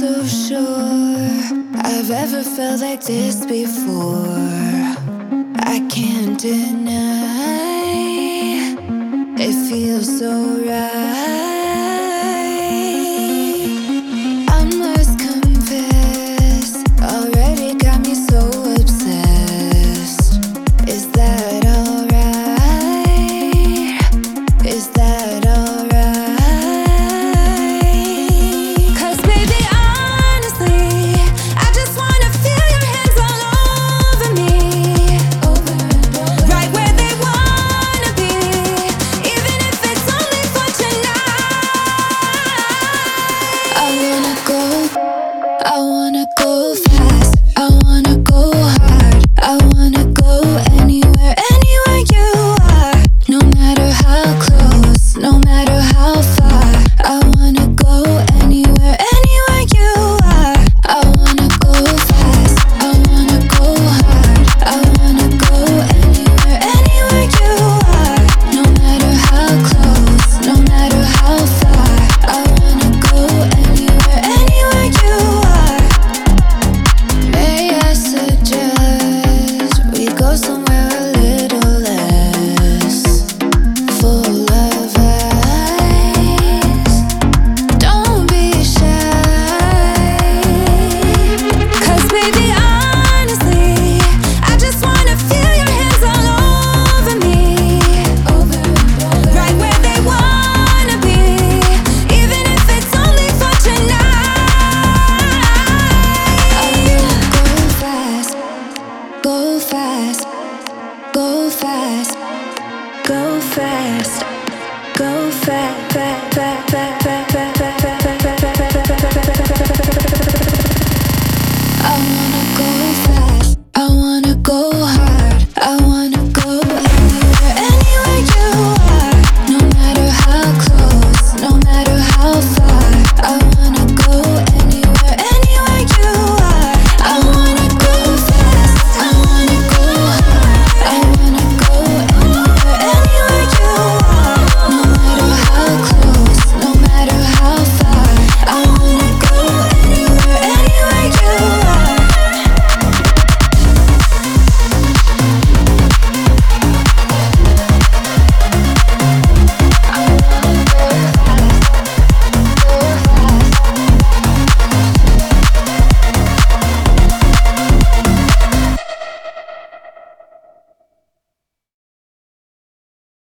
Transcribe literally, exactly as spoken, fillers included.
so sure I've ever felt like this before. I can't deny it feels so right. I must confess, already got me so obsessed. Is that alright? Is that alright? I wanna go fast, I wanna go hard, I wanna go anywhere, anywhere you are. No matter how close, no matter how far, I wanna go anywhere, anywhere you are. I wanna go fast, I wanna go hard, I wanna go anywhere, anywhere you are. No matter how close, no matter how far, I wanna go anywhere, anywhere you are. May I suggest we go somewhere a little less full of ice? Don't be shy, 'cause baby, honestly, I just wanna feel your hands all over me, over right where they wanna be, even if it's only for tonight. I wanna go fast, go fast, go fast, go fast.